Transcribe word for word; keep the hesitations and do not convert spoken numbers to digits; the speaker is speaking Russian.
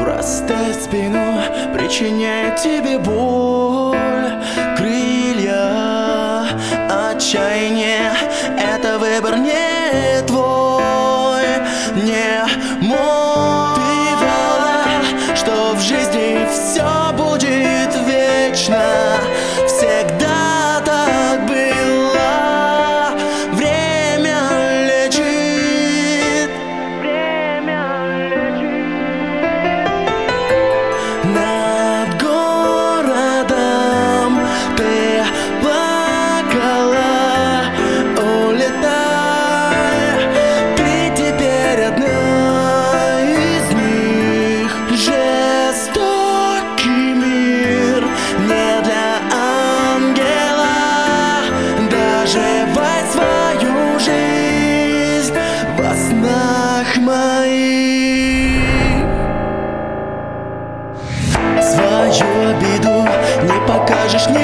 врастает в спину, причиняет тебе боль. Крылья отчаяния — это выбор не твой, не мой. Ты врала, что в жизни все будет вечно. Всегда так было. Время лечит. Время лечит. Над городом ты плакала, улетай. Ты теперь одна из них. Жестокий мир не для ангела. Доживай свою жизнь во снах моих. Свою обиду не покажешь ни